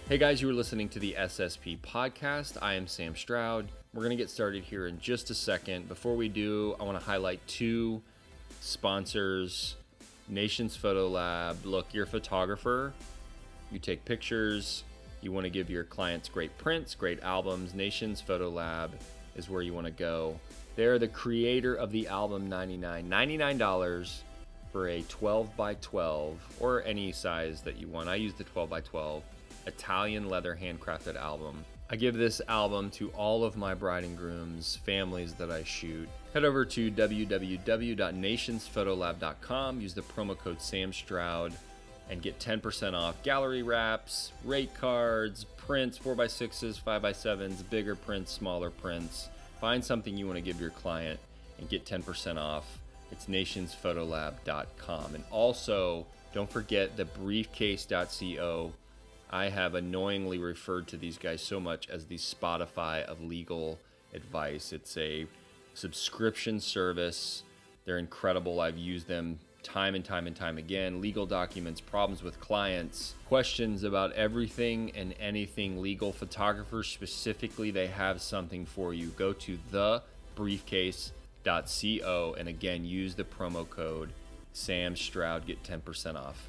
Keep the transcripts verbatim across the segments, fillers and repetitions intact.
Hey guys, you are listening to the S S P podcast. I am Sam Stroud. We're going to get started here in just a second. Before we do, I want to highlight two sponsors. Nations Photo Lab. Look, you're a photographer. You take pictures. You want to give your clients great prints, great albums. Nations Photo Lab is where you want to go. They're the creator of the album ninety-nine. ninety-nine dollars for a twelve by twelve or any size that you want. I use the twelve by twelve. Italian leather handcrafted album. I give this album to all of my bride and grooms, families that I shoot. Head over to w w w dot nations photo lab dot com, use the promo code Sam Stroud, and get ten percent off gallery wraps, rate cards, prints, four by sixes, five by sevens, bigger prints, smaller prints. Find something you want to give your client and get ten percent off. It's nations photo lab dot com. And also, don't forget the briefcase dot co. I have annoyingly referred to these guys so much as the Spotify of legal advice. It's a subscription service. They're incredible. I've used them time and time and time again. Legal documents, problems with clients, questions about everything and anything legal. Photographers specifically, they have something for you. Go to the briefcase dot co and again, use the promo code Sam Stroud, get ten percent off.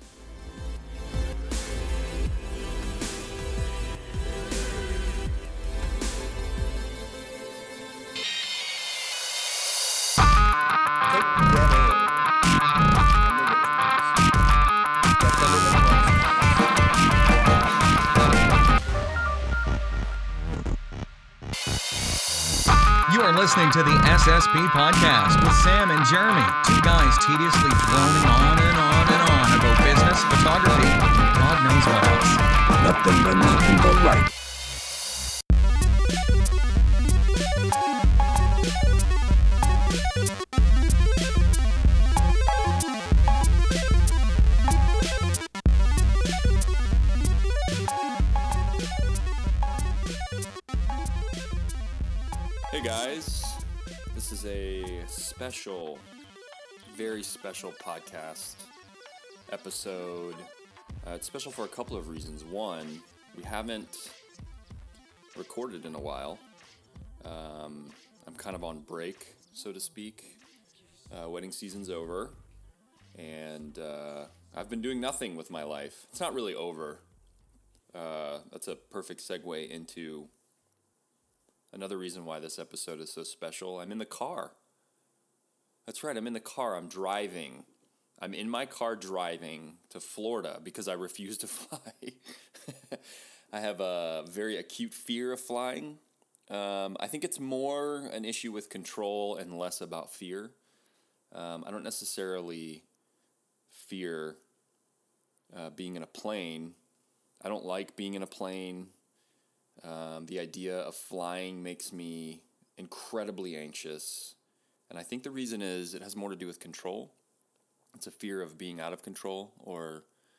You are listening to the S S P podcast with Sam and Jeremy, two guys tediously droning on and on and on about business, photography, and God knows what else. Nothing but nothing but right. Hey guys, this is a special, very special podcast episode. Uh, it's special for a couple of reasons. One, we haven't recorded in a while. Um, I'm kind of on break, so to speak. Uh, wedding season's over, and uh, I've been doing nothing with my life. It's not really over. Uh, that's a perfect segue into another reason why this episode is so special. I'm in the car. That's right, I'm in the car. I'm driving. I'm in my car driving to Florida because I refuse to fly. I have a very acute fear of flying. Um, I think it's more an issue with control and less about fear. Um, I don't necessarily fear uh, being in a plane. I don't like being in a plane. Um, the idea of flying makes me incredibly anxious, and I think the reason is it has more to do with control. It's a fear of being out of control, or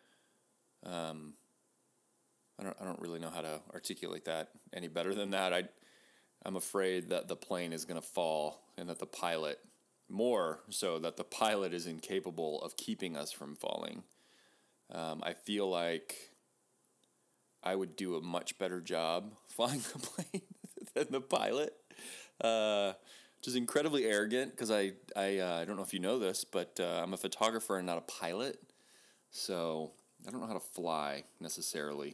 um, I don't I don't really know how to articulate that any better than that. I I'm afraid that the plane is going to fall, and that the pilot, more so that the pilot is incapable of keeping us from falling. Um, I feel like I would do a much better job flying the plane than the pilot, uh, which is incredibly arrogant because I I, uh, I don't know if you know this, but uh, I'm a photographer and not a pilot, so I don't know how to fly necessarily.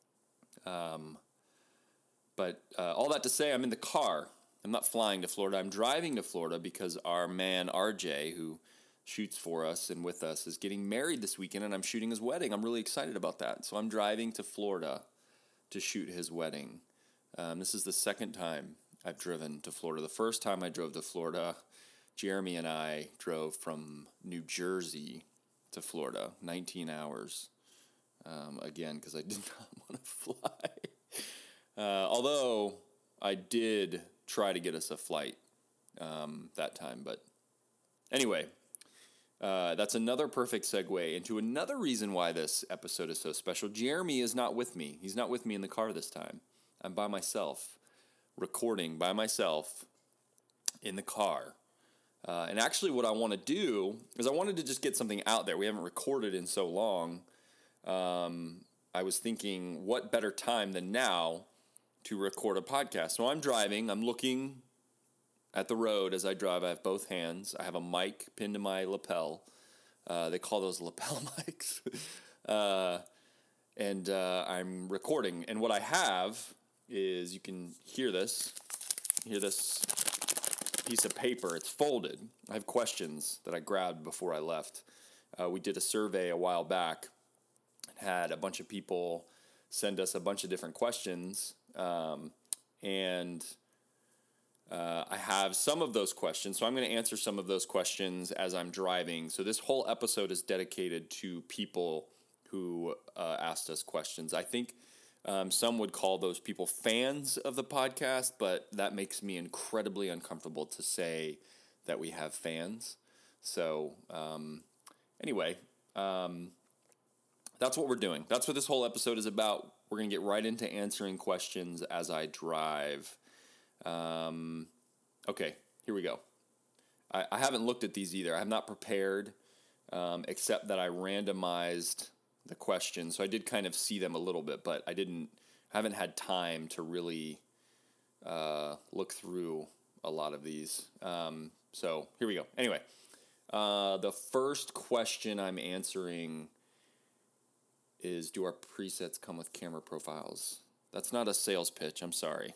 Um, but uh, all that to say, I'm in the car. I'm not flying to Florida. I'm driving to Florida because our man R J, who shoots for us and with us, is getting married this weekend, and I'm shooting his wedding. I'm really excited about that. So I'm driving to Florida to shoot his wedding. Um, this is the second time I've driven to Florida. The first time I drove to Florida, Jeremy and I drove from New Jersey to Florida, nineteen hours. Um, again, because I did not want to fly. Uh, although I did try to get us a flight um, that time. But anyway, Uh, that's another perfect segue into another reason why this episode is so special. Jeremy is not with me. He's not with me in the car this time. I'm by myself, recording by myself in the car. Uh, and actually what I want to do is I wanted to just get something out there. We haven't recorded in so long. Um, I was thinking, what better time than now to record a podcast? So I'm driving. I'm looking at the road as I drive. I have both hands. I have a mic pinned to my lapel. Uh, they call those lapel mics. uh, and uh, I'm recording. And what I have is, you can hear this. Hear this piece of paper. It's folded. I have questions that I grabbed before I left. Uh, we did a survey a while back. Had a bunch of people send us a bunch of different questions. Um, and uh, I have some of those questions. So I'm going to answer some of those questions as I'm driving. So this whole episode is dedicated to people who uh, asked us questions. I think um, some would call those people fans of the podcast, but that makes me incredibly uncomfortable to say that we have fans. So um, anyway, um, that's what we're doing. That's what this whole episode is about. We're going to get right into answering questions as I drive. Um, okay, here we go. I, I haven't looked at these either. I have not prepared, um, except that I randomized the questions. So I did kind of see them a little bit, but I didn't, haven't had time to really uh, look through a lot of these. Um, so here we go. Anyway, uh, the first question I'm answering is, do our presets come with camera profiles? That's not a sales pitch. I'm sorry.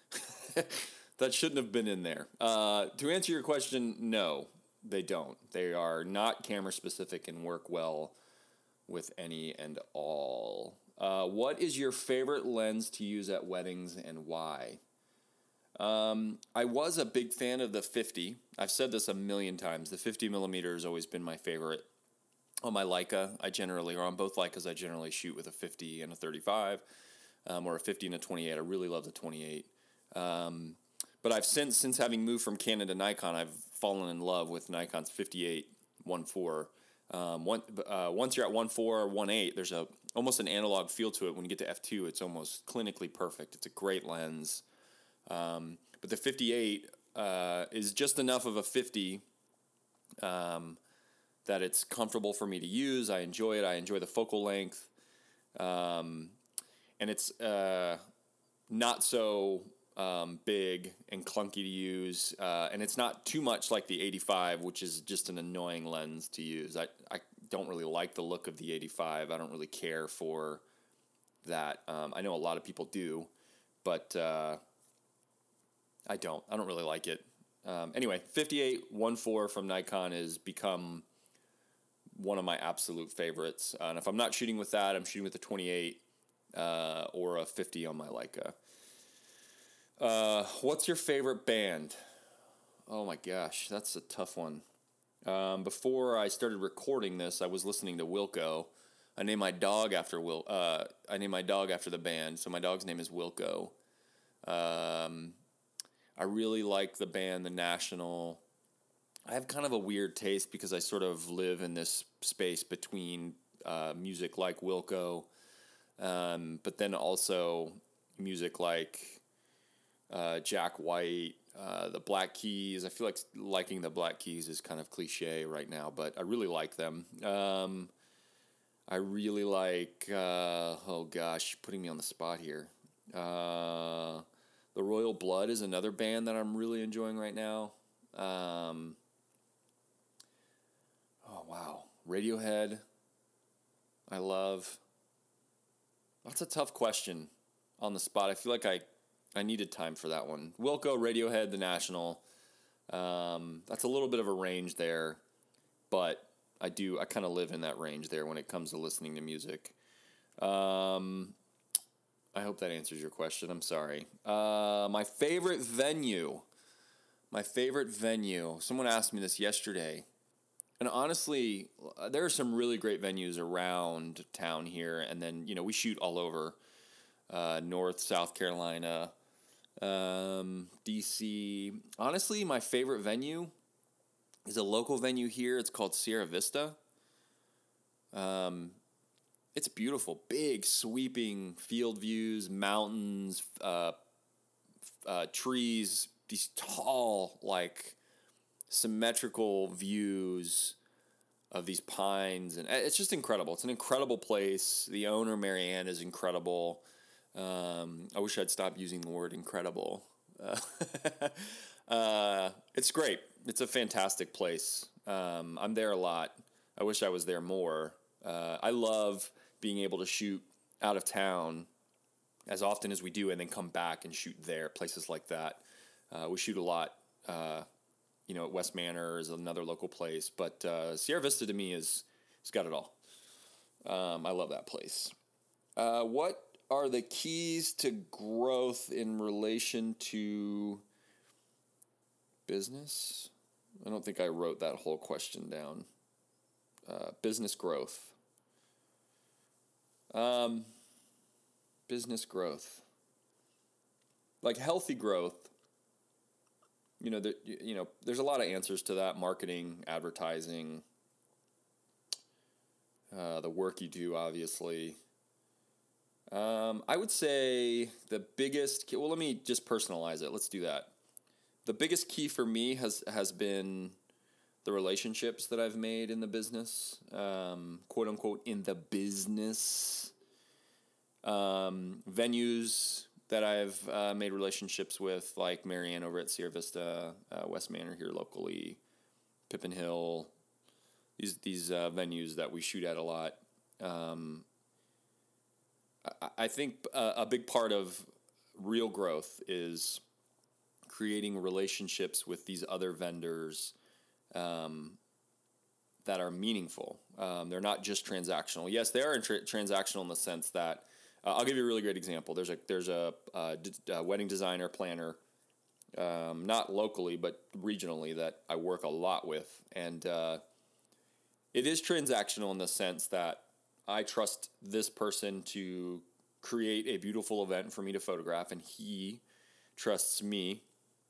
That shouldn't have been in there. Uh, to answer your question, no, they don't. They are not camera specific and work well with any and all. Uh, what is your favorite lens to use at weddings and why? Um, I was a big fan of the fifty. I've said this a million times. The fifty millimeter has always been my favorite. On my Leica, I generally, or on both Leicas, I generally shoot with a fifty and a thirty-five, um, or a fifty and a twenty-eight. I really love the twenty-eight. Um, but I've since, since having moved from Canon to Nikon, I've fallen in love with Nikon's fifty-eight one four. Um, one, uh, once you're at one four or one eight, there's a almost an analog feel to it. When you get to f two, it's almost clinically perfect. It's a great lens. Um, but the fifty-eight uh, is just enough of a fifty um, that it's comfortable for me to use. I enjoy it. I enjoy the focal length. Um, and it's uh, not so um, big and clunky to use. Uh, and it's not too much like the eighty-five, which is just an annoying lens to use. I, I don't really like the look of the eighty-five. I don't really care for that. Um, I know a lot of people do, but uh, I don't. I don't really like it. Um, anyway, fifty-eight one four from Nikon has become one of my absolute favorites. Uh, and if I'm not shooting with that, I'm shooting with a twenty-eight uh, or a fifty on my Leica. Uh, what's your favorite band? Oh my gosh, that's a tough one. Um, before I started recording this, I was listening to Wilco. I named my dog after Wil. Uh, I named my dog after the band, so my dog's name is Wilco. Um, I really like the band The National. I have kind of a weird taste because I sort of live in this space between uh, music like Wilco, um, but then also music like uh, Jack White, uh, the Black Keys. I feel like liking the Black Keys is kind of cliche right now, but I really like them. Um, I really like, uh, oh gosh, putting me on the spot here. Uh, the Royal Blood is another band that I'm really enjoying right now. Um, oh, wow. Radiohead, I love. That's a tough question on the spot. I feel like I, I needed time for that one. Wilco, Radiohead, The National. Um, that's a little bit of a range there, but I do, I kind of live in that range there when it comes to listening to music. Um, I hope that answers your question. I'm sorry. Uh, my favorite venue. My favorite venue. Someone asked me this yesterday. And honestly, there are some really great venues around town here. And then, you know, we shoot all over. Uh, North, South Carolina, um, D C. Honestly, my favorite venue is a local venue here. It's called Sierra Vista. Um, it's beautiful. Big, sweeping field views, mountains, uh, uh, trees, these tall, like, symmetrical views of these pines, and it's just incredible. It's an incredible place. The owner, Marianne, is incredible. Um, I wish I'd stop using the word incredible. Uh, uh, it's great. It's a fantastic place. Um, I'm there a lot. I wish I was there more. Uh, I love being able to shoot out of town as often as we do, and then come back and shoot there, places like that. Uh, we shoot a lot, uh, you know, at West Manor is another local place, but uh, Sierra Vista to me is, it's got it all. Um, I love that place. Uh, what are the keys to growth in relation to business? I don't think I wrote that whole question down. Uh, business growth. Um, business growth. Like healthy growth. You know, the, you know, there's a lot of answers to that. Marketing, advertising, uh, the work you do, obviously. Um, I would say the biggest, well, let me just personalize it. Let's do that. The biggest key for me has, has been the relationships that I've made in the business, um, quote unquote, in the business, um, venues that I've uh, made relationships with, like Marianne over at Sierra Vista, uh, West Manor here locally, Pippin Hill, these these uh, venues that we shoot at a lot. Um, I, I think a, a big part of real growth is creating relationships with these other vendors um, that are meaningful. Um, they're not just transactional. Yes, they are tra- transactional in the sense that Uh, I'll give you a really great example. There's a there's a, a, a wedding designer planner, um, not locally but regionally, that I work a lot with, and uh, it is transactional in the sense that I trust this person to create a beautiful event for me to photograph, and he trusts me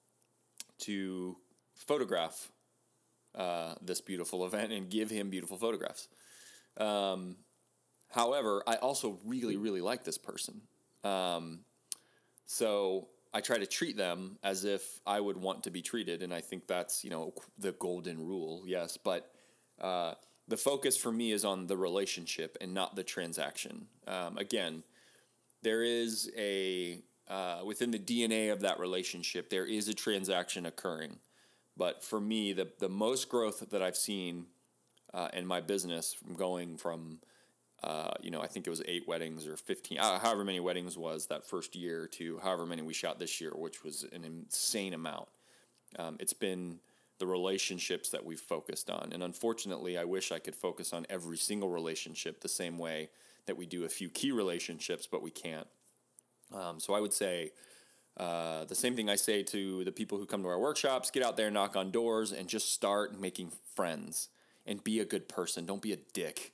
to photograph uh, this beautiful event and give him beautiful photographs. Um, However, I also really, really like this person. Um, so I try to treat them as if I would want to be treated. And I think that's, you know, the golden rule, yes. But uh, the focus for me is on the relationship and not the transaction. Um, again, there is a, uh, within the D N A of that relationship, there is a transaction occurring. But for me, the, the most growth that I've seen uh, in my business from going from Uh, you know, I think it was eight weddings or fifteen, uh, however many weddings was that first year to however many we shot this year, which was an insane amount. Um, it's been the relationships that we've focused on. And unfortunately, I wish I could focus on every single relationship the same way that we do a few key relationships, but we can't. Um, so I would say uh, the same thing I say to the people who come to our workshops: get out there, knock on doors, and just start making friends and be a good person. Don't be a dick.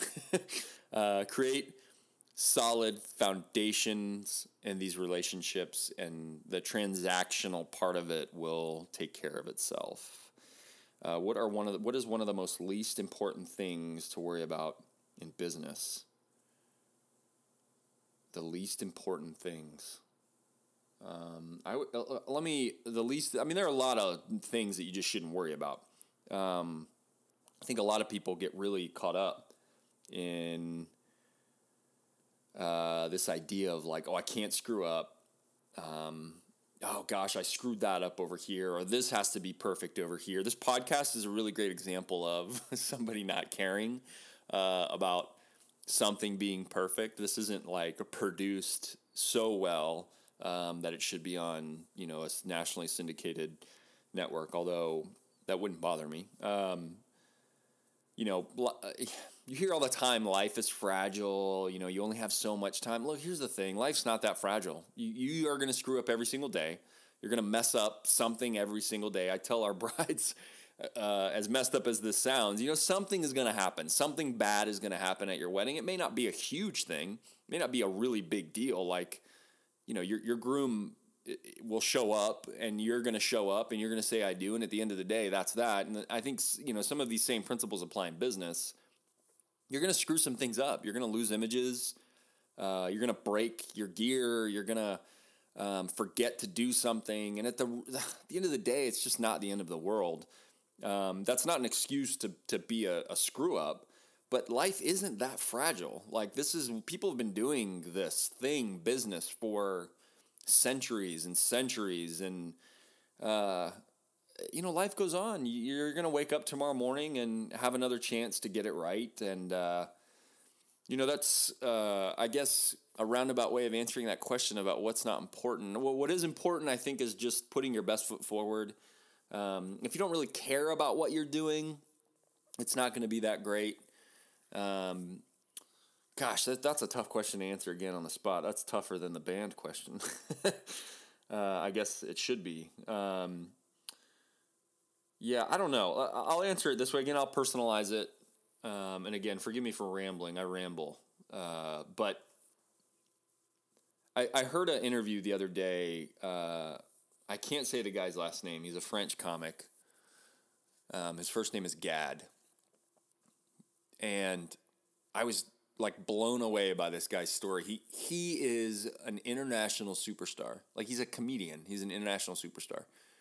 uh, create solid foundations in these relationships, and the transactional part of it will take care of itself. Uh, what are one of the, what is one of the most least important things to worry about in business? The least important things. Um, I w- uh, let me the least. I mean, there are a lot of things that you just shouldn't worry about. Um, I think a lot of people get really caught up in uh, this idea of like, oh, I can't screw up. Um, oh, gosh, I screwed that up over here, or this has to be perfect over here. This podcast is a really great example of somebody not caring uh, about something being perfect. This isn't like produced so well um, that it should be on, you know, a nationally syndicated network, although that wouldn't bother me. Um, you know, you hear all the time, life is fragile, you know, you only have so much time. Look, here's the thing, life's not that fragile. You, you are going to screw up every single day. You're going to mess up something every single day. I tell our brides, uh, as messed up as this sounds, you know, something is going to happen. Something bad is going to happen at your wedding. It may not be a huge thing. It may not be a really big deal. Like, you know, your your groom will show up and you're going to show up and you're going to say, I do. And at the end of the day, that's that. And I think, you know, some of these same principles apply in business. You're going to screw some things up. You're going to lose images. Uh, you're going to break your gear. You're going to um, forget to do something. And at the, at the end of the day, it's just not the end of the world. Um, that's not an excuse to to be a, a screw up, but life isn't that fragile. Like this is people have been doing this thing business for centuries and centuries, and uh, you know life goes on. You're gonna wake up tomorrow morning and have another chance to get it right, and uh, you know that's uh, I guess a roundabout way of answering that question about what's not important. Well, what is important, I think, is just putting your best foot forward. Um, if you don't really care about what you're doing, it's not going to be that great. Um, gosh, that, that's a tough question to answer again on the spot. That's tougher than the band question. uh, I guess it should be. Um, yeah, I don't know. I'll answer it this way. Again, I'll personalize it. Um, and again, forgive me for rambling. I ramble. Uh, but I, I heard an interview the other day. Uh, I can't say the guy's last name. He's a French comic. Um, his first name is Gad. And I was like blown away by this guy's story. He he is an international superstar. Like he's a comedian. He's an international superstar.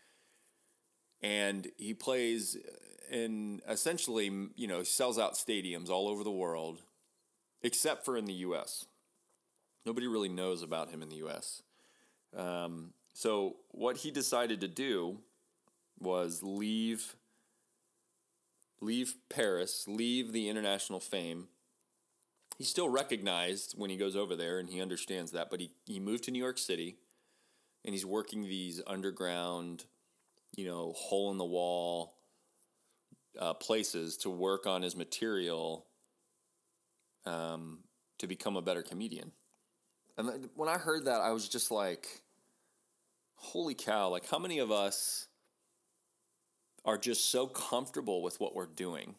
And he plays in essentially, you know, he sells out stadiums all over the world, except for in the U S. Nobody really knows about him in the U S. Um, so what he decided to do was leave, leave Paris, leave the international fame. He's still recognized when he goes over there, and he understands that, but he, he moved to New York City, and he's working these underground, you know, hole-in-the-wall uh, places to work on his material um, to become a better comedian. And when I heard that, I was just like, holy cow, like how many of us are just so comfortable with what we're doing?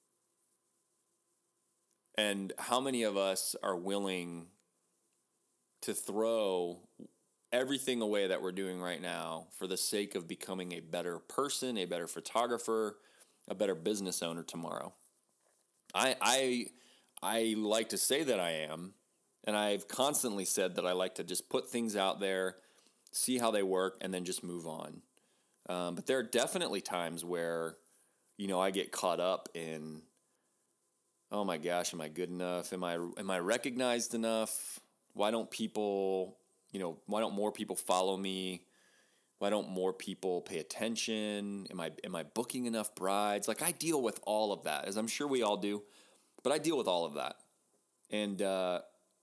And how many of us are willing to throw everything away that we're doing right now for the sake of becoming a better person, a better photographer, a better business owner tomorrow? I I I like to say that I am, and I've constantly said that I like to just put things out there, see how they work, and then just move on. Um, but there are definitely times where, you know, I get caught up in, oh my gosh, am I good enough? Am I am I recognized enough? Why don't people, you know, why don't more people follow me? Why don't more people pay attention? Am I am I booking enough brides? Like I deal with all of that, as I'm sure we all do, but I deal with all of that. And uh,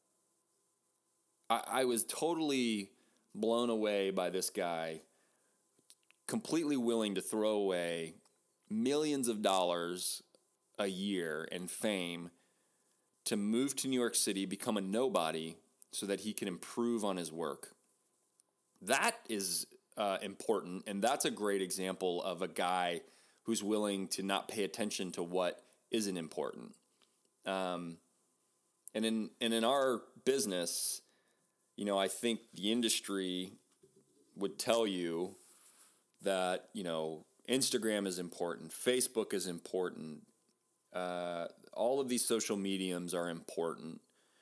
I, I was totally blown away by this guy, completely willing to throw away millions of dollars a year and fame to move to New York City, become a nobody so that he can improve on his work. That is uh, important, and that's a great example of a guy who's willing to not pay attention to what isn't important. Um, and in and in our business, you know, I think the industry would tell you that, you know, Instagram is important, Facebook is important, uh, all of these social mediums are important.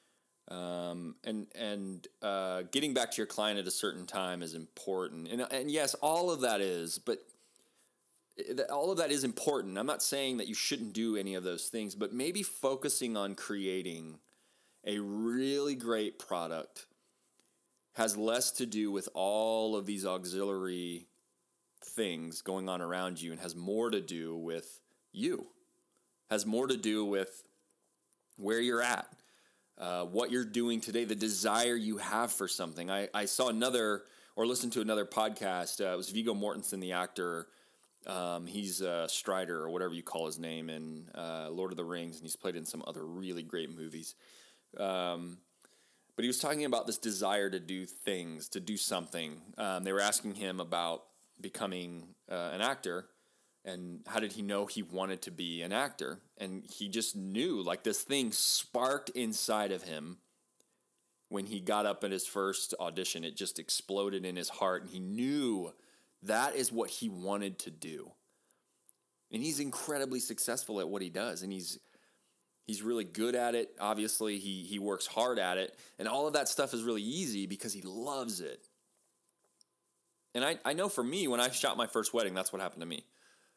Um, and and uh, getting back to your client at a certain time is important. And, and yes, all of that is, but all of that is important. I'm not saying that you shouldn't do any of those things, but maybe focusing on creating a really great product has less to do with all of these auxiliary things going on around you and has more to do with you, has more to do with where you're at. Uh, what you're doing today, the desire you have for something. I, I saw another, or listened to another podcast. Uh, it was Viggo Mortensen, the actor. Um, he's uh, Strider, or whatever you call his name, in uh, Lord of the Rings, and he's played in some other really great movies. Um, but he was talking about this desire to do things, to do something. Um, they were asking him about becoming uh, an actor, and how did he know he wanted to be an actor? And he just knew, like this thing sparked inside of him when he got up at his first audition. It just exploded in his heart, and he knew that is what he wanted to do. And he's incredibly successful at what he does, and he's he's really good at it. Obviously, he he works hard at it, and all of that stuff is really easy because he loves it. And I, I know for me, when I shot my first wedding, that's what happened to me. It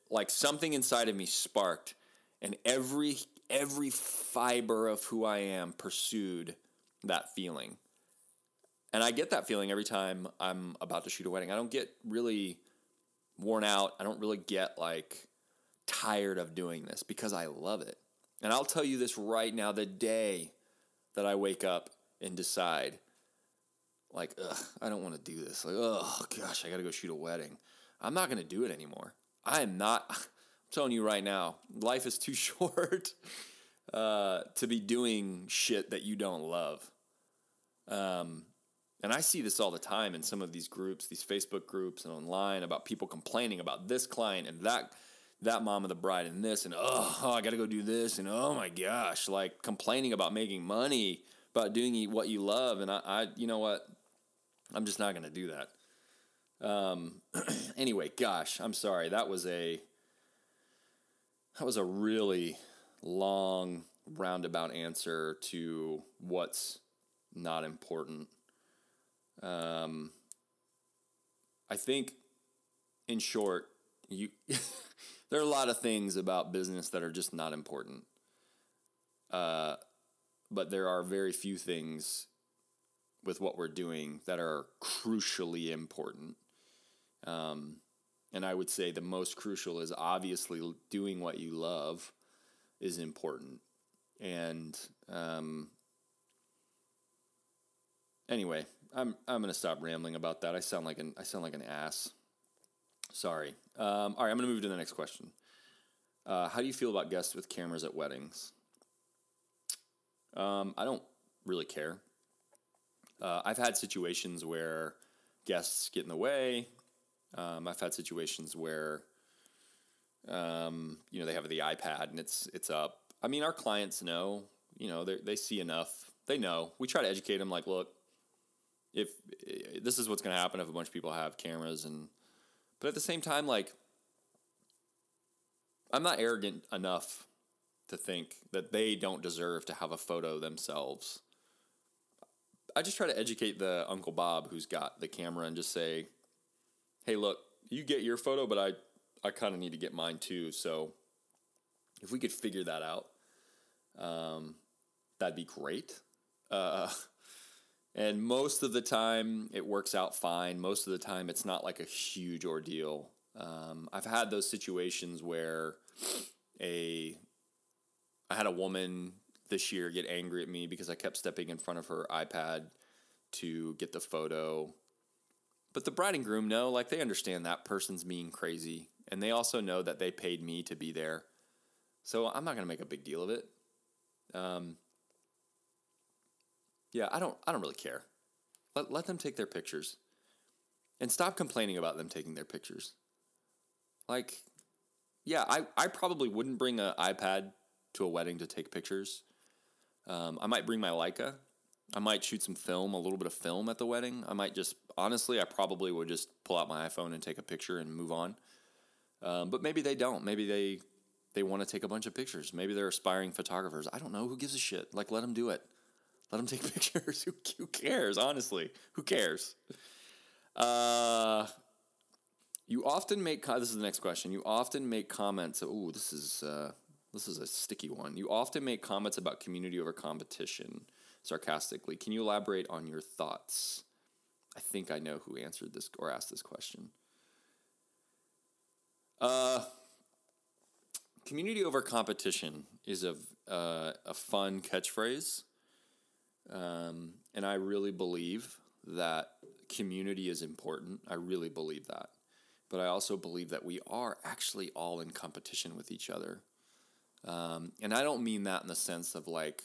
like something inside of me sparked, and every every fiber of who I am pursued that feeling. And I get that feeling every time I'm about to shoot a wedding. I don't get really worn out. I don't really get like tired of doing this because I love it. And I'll tell you this right now, the day that I wake up and decide, like, ugh, I don't want to do this. Like, oh, gosh, I got to go shoot a wedding. I'm not going to do it anymore. I am not, I'm telling you right now, life is too short uh, to be doing shit that you don't love. Um, and I see this all the time in some of these groups, these Facebook groups and online, about people complaining about this client and that that mom of the bride and this, and oh, oh I got to go do this, and oh my gosh, like complaining about making money, about doing what you love. And I, I you know what? I'm just not going to do that. Um, anyway, gosh, I'm sorry. That was a, that was a really long roundabout answer to what's not important. Um, I think, in short, you there are a lot of things about business that are just not important. Uh, but there are very few things with what we're doing that are crucially important. Um, and I would say the most crucial is obviously doing what you love is important. And um, anyway, I'm I'm gonna stop rambling about that. I sound like an I sound like an ass. Sorry. Um, all right, I'm gonna move to the next question. Uh, how do you feel about guests with cameras at weddings? Um, I don't really care. Uh, I've had situations where guests get in the way. Um, I've had situations where, um, you know, they have the iPad and it's it's up. I mean, our clients know, you know, they they see enough. They know. We try to educate them. Like, look, if this is what's going to happen if a bunch of people have cameras, and but at the same time, like, I'm not arrogant enough to think that they don't deserve to have a photo themselves. I just try to educate the Uncle Bob who's got the camera and just say, hey, look, you get your photo, but I, I kind of need to get mine too. So if we could figure that out, um, that'd be great. Uh, and most of the time it works out fine. Most of the time it's not like a huge ordeal. Um, I've had those situations where a I had a woman this year get angry at me because I kept stepping in front of her iPad to get the photo. But the bride and groom know, like, they understand that person's being crazy, and they also know that they paid me to be there. So I'm not going to make a big deal of it. Um, yeah, I don't I don't really care. Let let them take their pictures. And stop complaining about them taking their pictures. Like, yeah, I, I probably wouldn't bring an iPad to a wedding to take pictures. Um, I might bring my Leica. I might shoot some film, a little bit of film at the wedding. I might just, honestly, I probably would just pull out my iPhone and take a picture and move on. Um, but maybe they don't. Maybe they they want to take a bunch of pictures. Maybe they're aspiring photographers. I don't know. Who gives a shit? Like, let them do it. Let them take pictures. Who, who cares, honestly? Who cares? Uh... You often make, this is the next question, you often make comments, ooh, this is, uh, this is a sticky one. You often make comments about community over competition, sarcastically. Can you elaborate on your thoughts? I think I know who answered this or asked this question. Uh, community over competition is a, uh, a fun catchphrase, um, and I really believe that community is important. I really believe that. But I also believe that we are actually all in competition with each other. Um, and I don't mean that in the sense of like,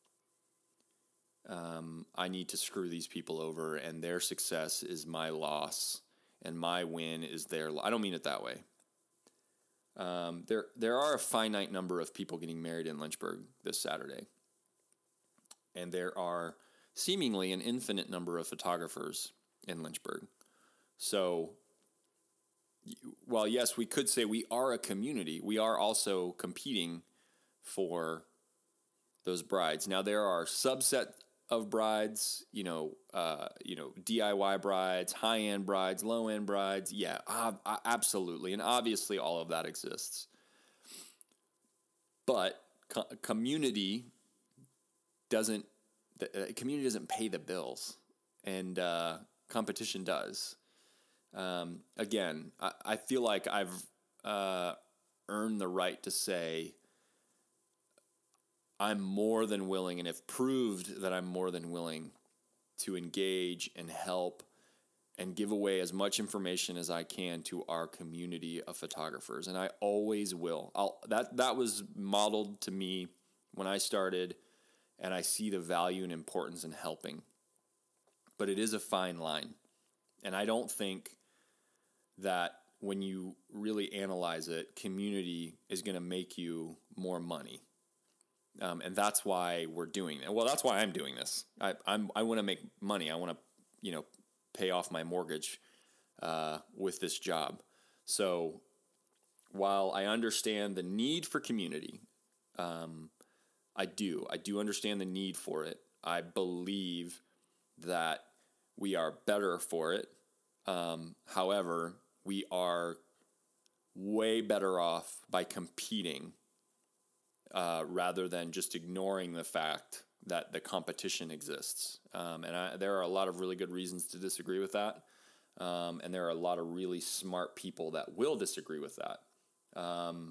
um, I need to screw these people over and their success is my loss and my win is their loss. I don't mean it that way. Um, there, there are a finite number of people getting married in Lynchburg this Saturday. And there are seemingly an infinite number of photographers in Lynchburg. So, while yes, we could say we are a community, we are also competing for those brides. Now, there are subset of brides, you know, uh, you know, D I Y brides, high-end brides, low-end brides. Yeah, uh, absolutely. And obviously all of that exists. But co- community doesn't, the uh, community doesn't pay the bills, and uh, competition does. Um, again, I, I feel like I've uh, earned the right to say I'm more than willing, and have proved that I'm more than willing to engage and help and give away as much information as I can to our community of photographers, and I always will. I'll, that that was modeled to me when I started, and I see the value and importance in helping. But it is a fine line, and I don't think that when you really analyze it, community is going to make you more money. Um, and that's why we're doing it. Well, that's why I'm doing this. I I'm I want to make money. I want to, you know, pay off my mortgage uh, with this job. So while I understand the need for community, um, I do. I do understand the need for it. I believe that we are better for it. Um, however, we are way better off by competing Uh, rather than just ignoring the fact that the competition exists. Um, and I, there are a lot of really good reasons to disagree with that. Um, and there are a lot of really smart people that will disagree with that. Um,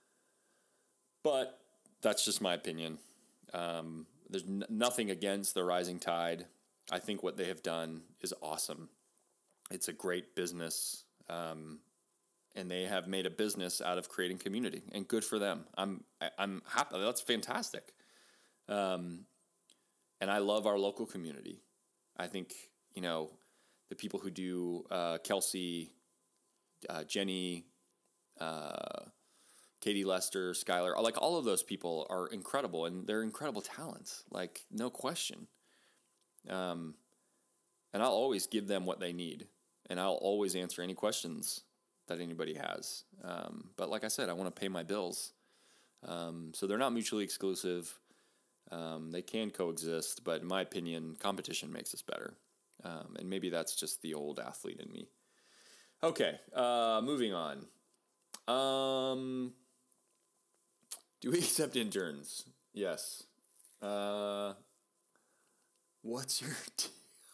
but that's just my opinion. Um, there's n- nothing against the Rising Tide. I think what they have done is awesome. It's a great business. Um, And they have made a business out of creating community, and good for them. I'm I, I'm happy. That's fantastic. Um, and I love our local community. I think, you know, the people who do uh, Kelsey, uh, Jenny, uh, Katie Lester, Skylar, like all of those people are incredible, and they're incredible talents. Like, no question. Um, and I'll always give them what they need, and I'll always answer any questions that anybody has. Um, but like I said, I want to pay my bills. Um, so they're not mutually exclusive. Um, they can coexist, but in my opinion, competition makes us better. Um, and maybe that's just the old athlete in me. Okay, uh, moving on. Um, do we accept interns? Yes. Uh, what's your... T-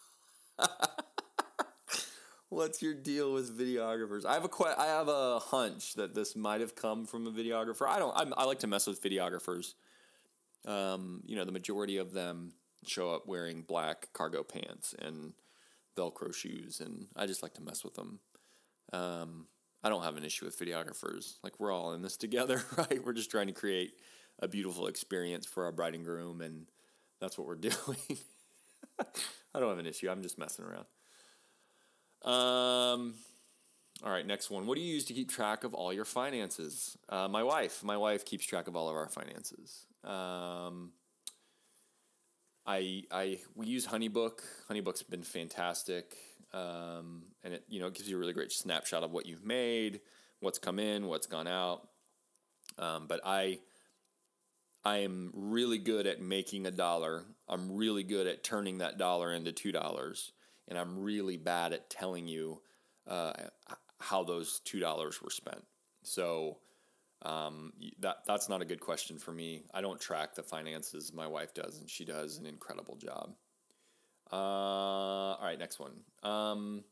What's your deal with videographers? I have a que- I have a hunch that this might have come from a videographer. I don't. I'm, I like to mess with videographers. Um, you know, the majority of them show up wearing black cargo pants and Velcro shoes, and I just like to mess with them. Um, I don't have an issue with videographers. Like, we're all in this together, right? We're just trying to create a beautiful experience for our bride and groom, and that's what we're doing. I don't have an issue. I'm just messing around. Um, all right, next one. What do you use to keep track of all your finances? Uh, my wife. My wife keeps track of all of our finances. Um, I I we use HoneyBook. HoneyBook's been fantastic, um, and it you know it gives you a really great snapshot of what you've made, what's come in, what's gone out. Um, but I I am really good at making a dollar. I'm really good at turning that dollar into two dollars. And I'm really bad at telling you uh, how those two dollars were spent. So um, that that's not a good question for me. I don't track the finances. My wife does, and she does an incredible job. Uh, all right, next one. Um,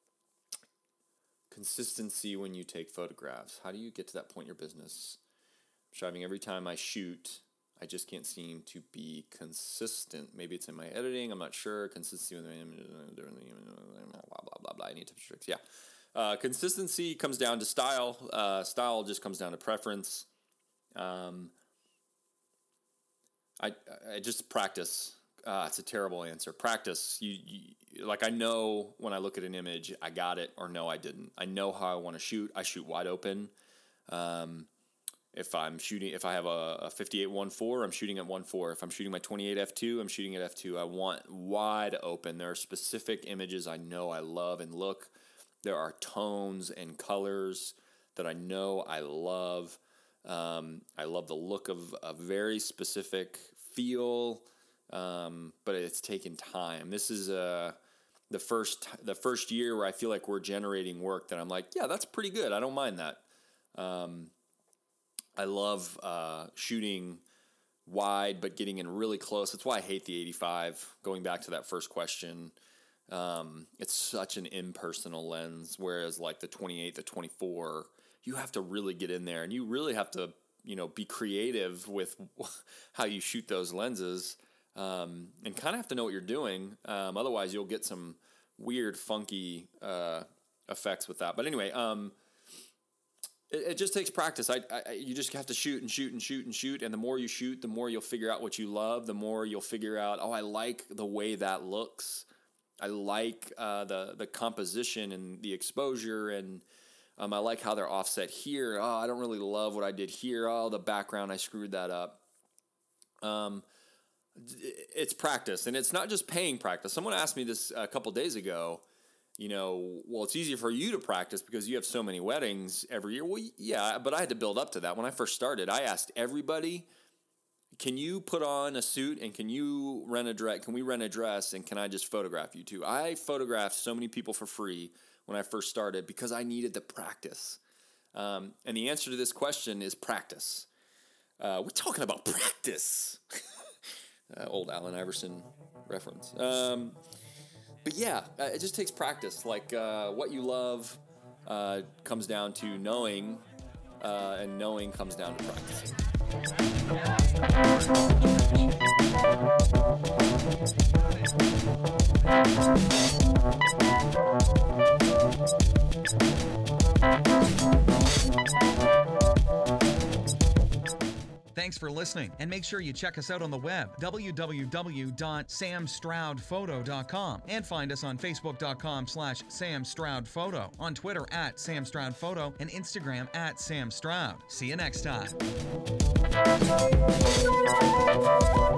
consistency when you take photographs. How do you get to that point in your business? I'm striving every time I shoot. I just can't seem to be consistent. Maybe it's in my editing. I'm not sure. Consistency with blah, blah, blah, blah. I need tips and tricks. Yeah. Uh, consistency comes down to style. Uh, style just comes down to preference. Um, I I just practice. Uh, it's a terrible answer. Practice. You, you like I know when I look at an image, I got it or no, I didn't. I know how I want to shoot. I shoot wide open. Um, If I'm shooting, if I have a, a fifty-eight one four, I'm shooting at one four. If I'm shooting my twenty-eight f two, I'm shooting at f two. I want wide open. There are specific images I know I love and look. There are tones and colors that I know I love. Um, I love the look of a very specific feel um, but it's taken time. This is uh, the first the first year where I feel like we're generating work that I'm like, yeah, that's pretty good. I don't mind that. Um, I love uh, shooting wide, but getting in really close. That's why I hate the eighty-five. Going back to that first question, um, it's such an impersonal lens. Whereas like the twenty-eight, the twenty-four, you have to really get in there, and you really have to, you know, be creative with how you shoot those lenses, um, and kind of have to know what you're doing. Um, otherwise, you'll get some weird, funky uh, effects with that. But anyway. Um, It, it just takes practice. I, I, you just have to shoot and shoot and shoot and shoot. And the more you shoot, the more you'll figure out what you love. The more you'll figure out, oh, I like the way that looks. I like uh, the the composition and the exposure, and um, I like how they're offset here. Oh, I don't really love what I did here. Oh, the background, I screwed that up. Um, it's practice, and it's not just paying practice. Someone asked me this a couple days ago. You know, well, it's easier for you to practice because you have so many weddings every year. Well, yeah, but I had to build up to that. When I first started, I asked everybody, can you put on a suit and can you rent a dress? Can we rent a dress and can I just photograph you too? I photographed so many people for free when I first started because I needed the practice. Um, and the answer to this question is practice. Uh, we're talking about practice. uh, old Allen Iverson reference. Um But yeah, uh, it just takes practice. Like uh, what you love uh, comes down to knowing, uh, and knowing comes down to practicing. Thanks for listening, and make sure you check us out on the web, w w w dot sam stroud photo dot com, and find us on facebook.com slash samstroudphoto, on Twitter at samstroudphoto, and Instagram at samstroud. See you next time.